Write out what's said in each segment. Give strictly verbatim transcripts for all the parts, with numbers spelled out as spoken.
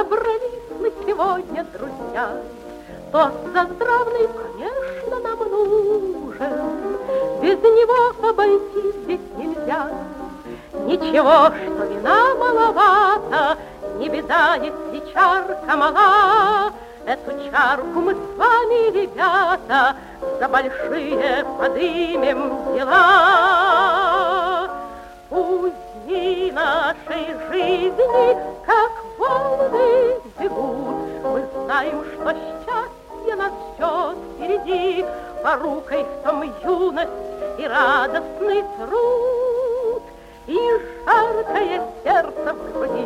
собрались мы сегодня, друзья. Тост заздравный, конечно, нам нужен, без него обойтись здесь нельзя. Ничего, что вина маловато, не беда, если чарка мала. Эту чарку мы с вами, ребята, за большие подымем дела. Пусть дни нашей жизни, как волны, бегут. Мы знаем, что счастье нас ждет впереди, порукой в том юность и радостный труд, и жаркое сердце в груди.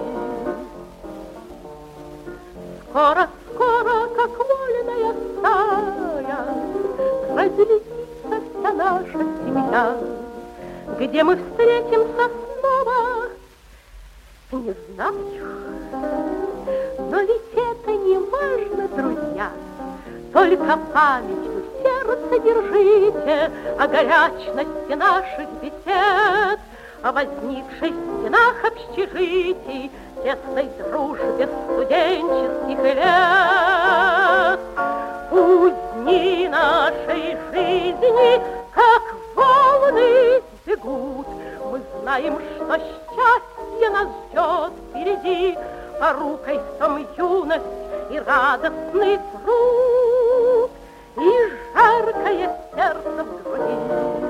Скоро, скоро, как вольная стая, разлетится вся наша семья. Где мы встретимся снова, не знаю, но ведь это не важно, друзья. Только память в сердце держите о горячности наших бесед, о возникшей в стенах общежитий, тесной дружбе студенческих лет. Пусть дни нашей жизни, как волны, бегут. Мы знаем, что счастье нас ждет впереди, порукой в том юность и радостный труд, и жаркое сердце в груди.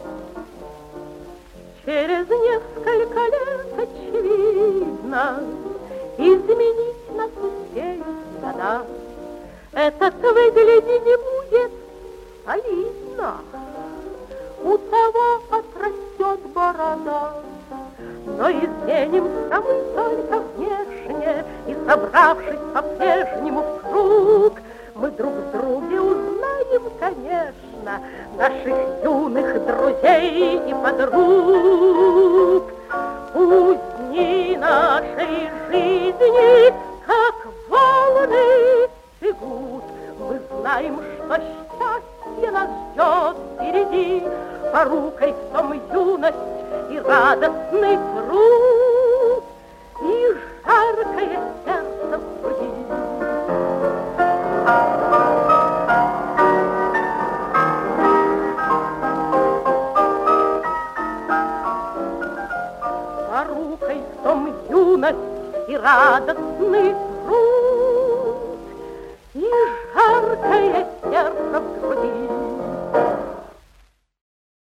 Через несколько лет, очевидно, изменить нас успеют года. Этот выглядеть не будет солидно, у того отрастет борода. Но изменимся мы только внешне, и, собравшись по-прежнему в круг, мы друг в друге узнаем, конечно, наших юных друзей и подруг. Пусть дни нашей жизни, как волны, бегут. Мы знаем, что счастье нас ждет впереди, порукой в том юность и радостный труд, и жаркое